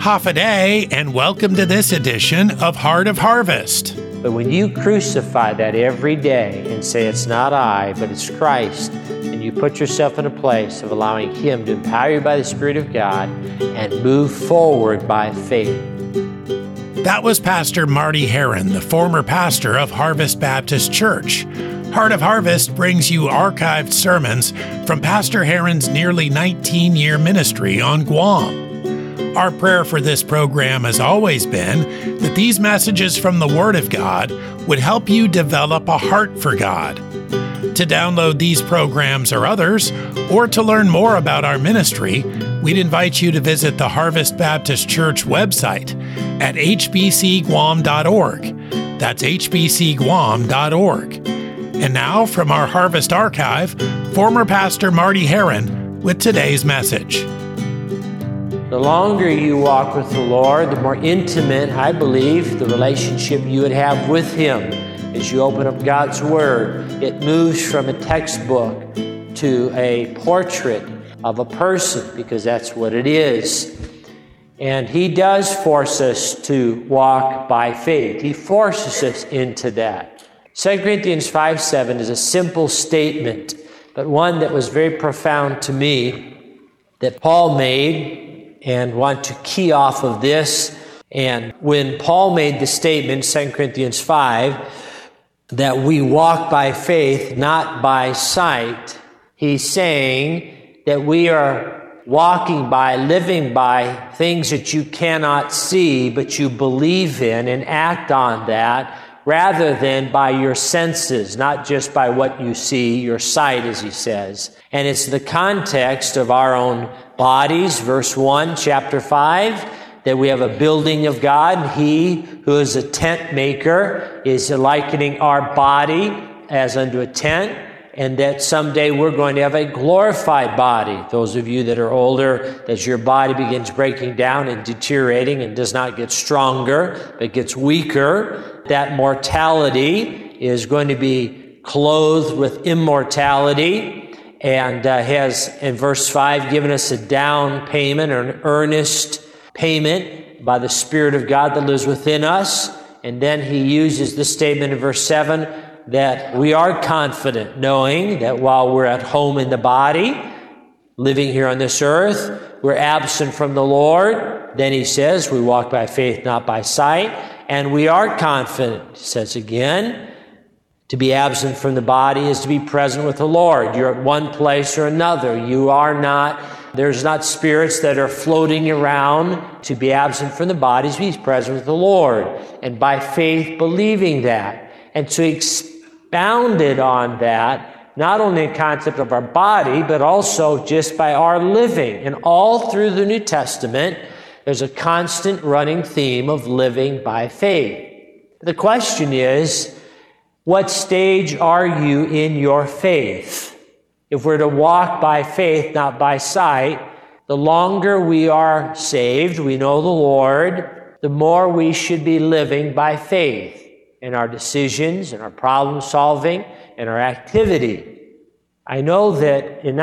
Hafa and welcome to this edition of Heart of Harvest. But when you crucify that every day and say it's not I, but it's Christ, and you put yourself in a place of allowing Him to empower you by the Spirit of God and move forward by faith. That was Pastor Marty Heron, the former pastor of Harvest Baptist Church. Heart of Harvest brings you archived sermons from Pastor Heron's nearly 19-year ministry on Guam. Our prayer for this program has always been that these messages from the Word of God would help you develop a heart for God. To download these programs or others, or to learn more about our ministry, we'd invite you to visit the Harvest Baptist Church website at hbcguam.org. That's hbcguam.org. And now, from our Harvest Archive, former Pastor Marty Heron with today's message. The longer you walk with the Lord, the more intimate, I believe, the relationship you would have with Him. As you open up God's Word, it moves from a textbook to a portrait of a person, because that's what it is. And He does force us to walk by faith. He forces us into that. 2 Corinthians 5:7 is a simple statement, but one that was very profound to me, that Paul made, and want to key off of this. And when Paul made the statement, 2 Corinthians 5, that we walk by faith, not by sight, he's saying that we are walking by, living by things that you cannot see, but you believe in and act on that, rather than by your senses, not just by what you see, your sight, as he says. And it's the context of our own bodies, verse 1, chapter 5, that we have a building of God, and He who is a tent maker is likening our body as unto a tent, and that someday we're going to have a glorified body. Those of you that are older, as your body begins breaking down and deteriorating and does not get stronger, but gets weaker, that mortality is going to be clothed with immortality, and has, in verse 5, given us a down payment or an earnest payment by the Spirit of God that lives within us. And then he uses the statement in verse 7 that we are confident, knowing that while we're at home in the body, living here on this earth, we're absent from the Lord. Then he says we walk by faith, not by sight. And we are confident, he says again, to be absent from the body is to be present with the Lord. You're at one place or another. There's not spirits that are floating around. To be absent from the body is to be present with the Lord. And by faith, believing that. And to expounded on that, not only in concept of our body, but also just by our living. And all through the New Testament, there's a constant running theme of living by faith. The question is, what stage are you in your faith? If we're to walk by faith, not by sight, the longer we are saved, we know the Lord, the more we should be living by faith in our decisions, in our problem solving, in our activity. I know that in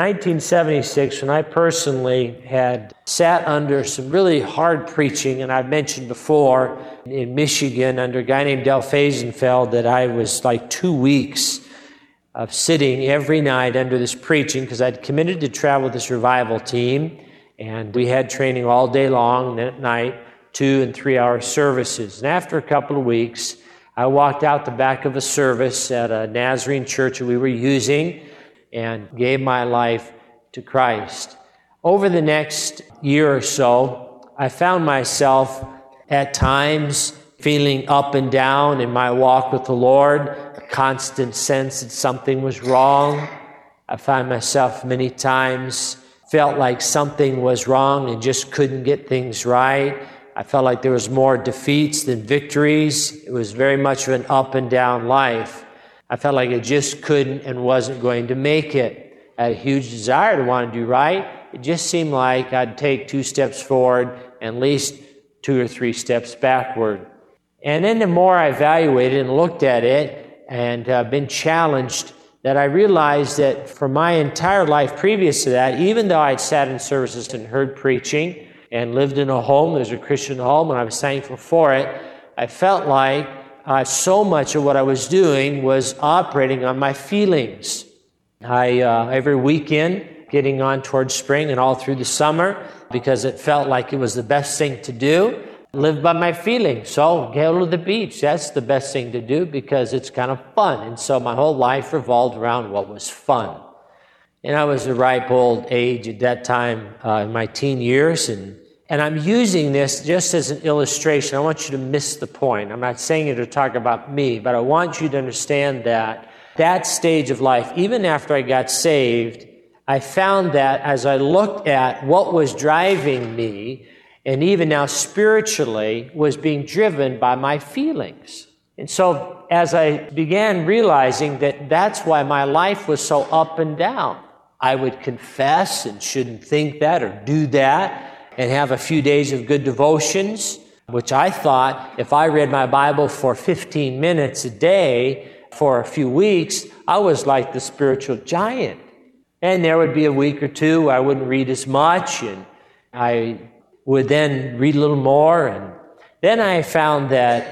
1976, when I personally had sat under some really hard preaching, and I've mentioned before in Michigan under a guy named Del Faisenfeld, that I was like 2 weeks of sitting every night under this preaching, because I'd committed to travel with this revival team, and we had training all day long, and at night, 2 and 3 hour services. And after a couple of weeks, I walked out the back of a service at a Nazarene church that we were using, and gave my life to Christ. Over the next year or so, I found myself at times feeling up and down in my walk with the Lord, a constant sense that something was wrong. I found myself many times felt like something was wrong and just couldn't get things right. I felt like there was more defeats than victories. It was very much of an up and down life. I felt like I just couldn't and wasn't going to make it. I had a huge desire to want to do right. It just seemed like I'd take 2 steps forward and at least 2 or 3 steps backward. And then the more I evaluated and looked at it and been challenged, that I realized that for my entire life previous to that, even though I'd sat in services and heard preaching, and lived in a home. There's a Christian home, and I was thankful for it. I felt like so much of what I was doing was operating on my feelings. Every weekend, getting on towards spring and all through the summer, because it felt like it was the best thing to do, live by my feelings. So go to the beach. That's the best thing to do because it's kind of fun. And so my whole life revolved around what was fun. And I was a ripe old age at that time in my teen years. And I'm using this just as an illustration. I want you to miss the point. I'm not saying it to talk about me, but I want you to understand that stage of life, even after I got saved, I found that as I looked at what was driving me, and even now spiritually, was being driven by my feelings. And so as I began realizing that that's why my life was so up and down, I would confess and shouldn't think that or do that and have a few days of good devotions, which I thought if I read my Bible for 15 minutes a day for a few weeks, I was like the spiritual giant. And there would be a week or two I wouldn't read as much, and I would then read a little more. And then I found that,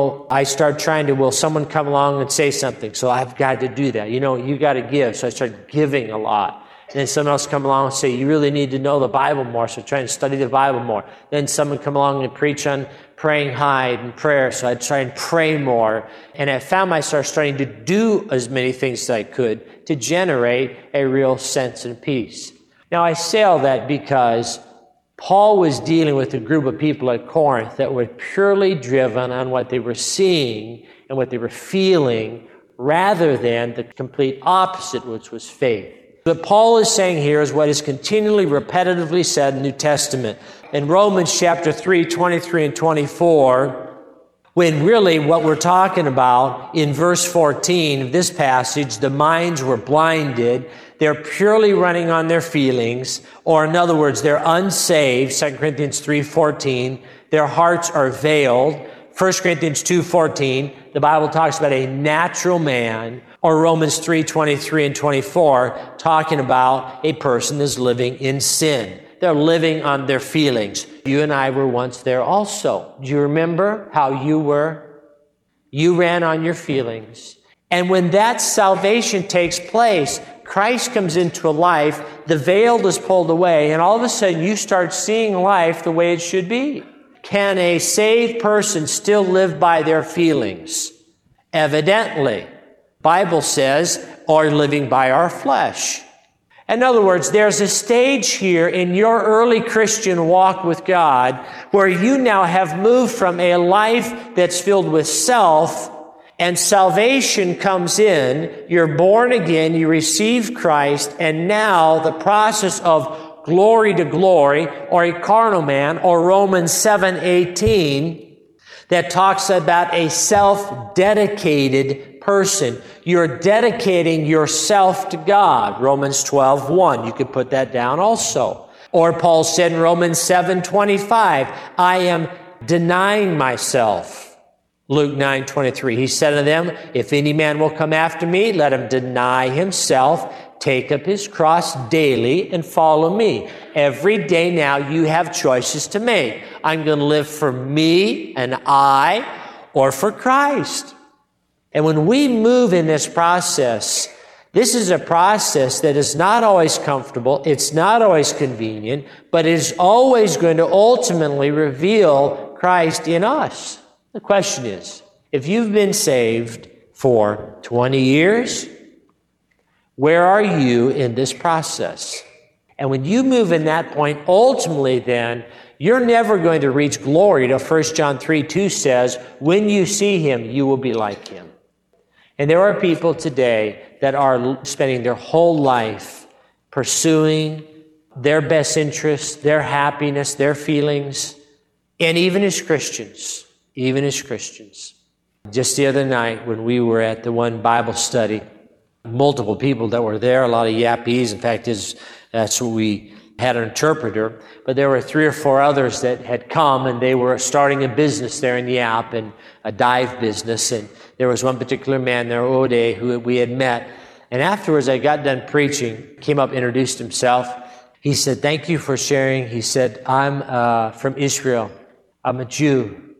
I started trying to, will someone come along and say something? So I've got to do that. You got to give. So I started giving a lot. And then someone else come along and say, you really need to know the Bible more. So try and study the Bible more. Then someone come along and preach on praying high and prayer. So I'd try and pray more. And I found myself starting to do as many things as I could to generate a real sense of peace. Now I say all that because Paul was dealing with a group of people at Corinth that were purely driven on what they were seeing and what they were feeling rather than the complete opposite, which was faith. What Paul is saying here is what is continually, repetitively said in the New Testament. In Romans chapter 3, 23 and 24, when really what we're talking about in verse 14 of this passage, the minds were blinded. They're purely running on their feelings, or in other words, they're unsaved, 2 Corinthians 3:14. Their hearts are veiled. 1 Corinthians 2:14, the Bible talks about a natural man, or Romans 3:23 and 24, talking about a person that's living in sin. They're living on their feelings. You and I were once there also. Do you remember how you were? You ran on your feelings. And when that salvation takes place, Christ comes into a life, the veil is pulled away, and all of a sudden you start seeing life the way it should be. Can a saved person still live by their feelings? Evidently. Bible says, or living by our flesh. In other words, there's a stage here in your early Christian walk with God where you now have moved from a life that's filled with self, and salvation comes in, you're born again, you receive Christ, and now the process of glory to glory, or a carnal man, or Romans 7:18, that talks about a self-dedicated person. You're dedicating yourself to God. Romans 12:1. You could put that down also. Or Paul said in Romans 7:25, I am denying myself. Luke 9:23. He said to them, if any man will come after me, let him deny himself, take up his cross daily, and follow me. Every day now you have choices to make. I'm going to live for me and I, or for Christ. And when we move in this process, this is a process that is not always comfortable, it's not always convenient, but it is always going to ultimately reveal Christ in us. The question is, if you've been saved for 20 years, where are you in this process? And when you move in that point, ultimately then, you're never going to reach glory. To 1 John 3:2 says, when you see him, you will be like him. And there are people today that are spending their whole life pursuing their best interests, their happiness, their feelings, and even as Christians, Just the other night when we were at the one Bible study, multiple people that were there, a lot of yappies. In fact, that's what we had an interpreter. But there were 3 or 4 others that had come, and they were starting a business there in Yap, and a dive business. And there was one particular man there, Ode, who we had met. And afterwards, I got done preaching, came up, introduced himself. He said, thank you for sharing. He said, I'm from Israel. I'm a Jew.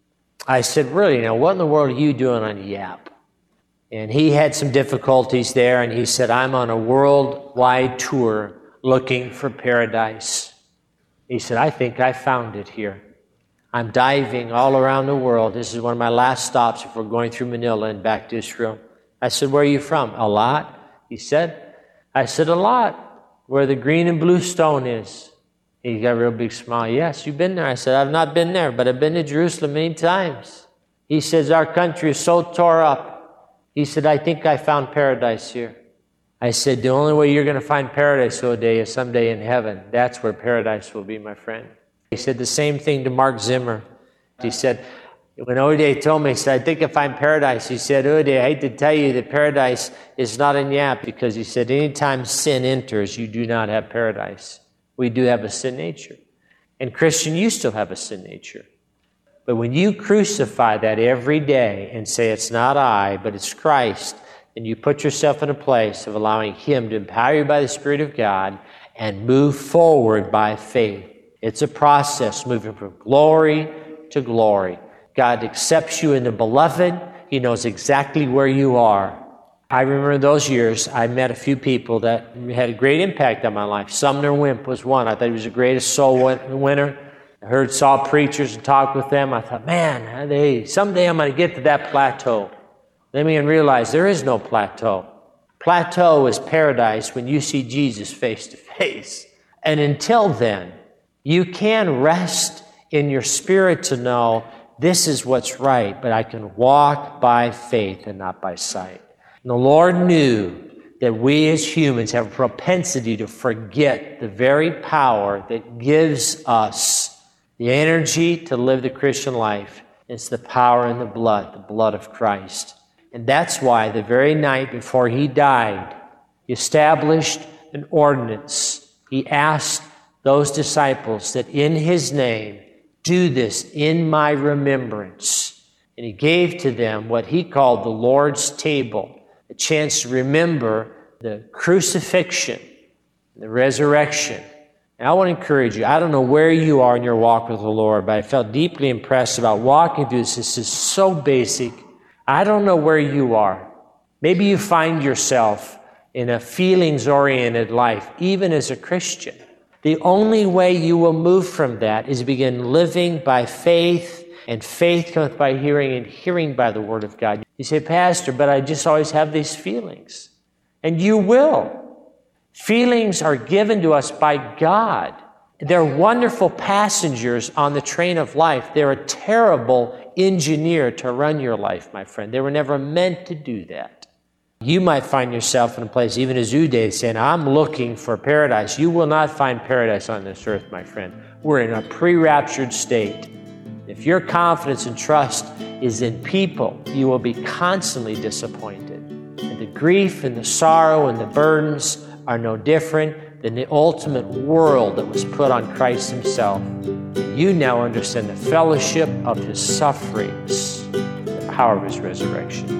I said, really? Now, what in the world are you doing on Yap? And he had some difficulties there, and he said, I'm on a worldwide tour looking for paradise. He said, I think I found it here. I'm diving all around the world. This is one of my last stops before going through Manila and back to Israel. I said, where are you from? A lot, he said. I said, a lot, where the green and blue stone is. He got a real big smile. Yes, you've been there. I said, I've not been there, but I've been to Jerusalem many times. He says, our country is so tore up. He said, I think I found paradise here. I said, the only way you're going to find paradise, O'Day, is someday in heaven. That's where paradise will be, my friend. He said the same thing to Mark Zimmer. He said, when O'Day told me, he said, I think I find paradise. He said, O'Day, I hate to tell you that paradise is not in Yap, because he said, anytime sin enters, you do not have paradise. We do have a sin nature. And Christian, you still have a sin nature. But when you crucify that every day and say, it's not I, but it's Christ, and you put yourself in a place of allowing Him to empower you by the Spirit of God and move forward by faith. It's a process moving from glory to glory. God accepts you in the beloved. He knows exactly where you are. I remember those years, I met a few people that had a great impact on my life. Sumner Wimp was one. I thought he was the greatest soul winner. I saw preachers and talked with them. I thought, man, someday I'm going to get to that plateau. Then we realize there is no plateau. Plateau is paradise when you see Jesus face to face. And until then, you can rest in your spirit to know this is what's right, but I can walk by faith and not by sight. And the Lord knew that we as humans have a propensity to forget the very power that gives us the energy to live the Christian life. It's the power in the blood of Christ. And that's why the very night before He died, He established an ordinance. He asked those disciples that in His name, do this in my remembrance. And He gave to them what He called the Lord's table, a chance to remember the crucifixion, the resurrection. And I want to encourage you, I don't know where you are in your walk with the Lord, but I felt deeply impressed about walking through this. This is so basic. I don't know where you are. Maybe you find yourself in a feelings-oriented life, even as a Christian. The only way you will move from that is begin living by faith, and faith cometh by hearing, and hearing by the Word of God. You say, Pastor, but I just always have these feelings. And you will. Feelings are given to us by God. They're wonderful passengers on the train of life. They're a terrible engineer to run your life, my friend. They were never meant to do that. You might find yourself in a place, even as Uday saying, I'm looking for paradise. You will not find paradise on this earth, my friend. We're in a pre-raptured state. If your confidence and trust is in people, you will be constantly disappointed. And the grief and the sorrow and the burdens are no different than the ultimate world that was put on Christ Himself. You now understand the fellowship of His sufferings, the power of His resurrection.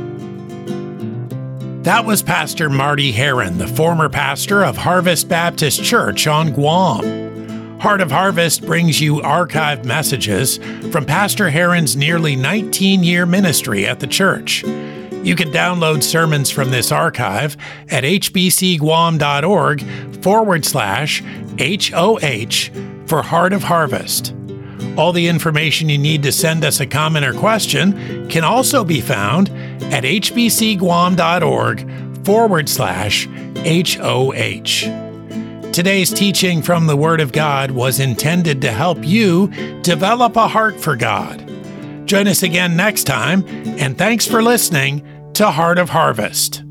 That was Pastor Marty Heron, the former pastor of Harvest Baptist Church on Guam. Heart of Harvest brings you archived messages from Pastor Heron's nearly 19-year ministry at the church. You can download sermons from this archive at hbcguam.org/HOH for Heart of Harvest. All the information you need to send us a comment or question can also be found at hbcguam.org/HOH. Today's teaching from the Word of God was intended to help you develop a heart for God. Join us again next time, and thanks for listening to Heart of Harvest.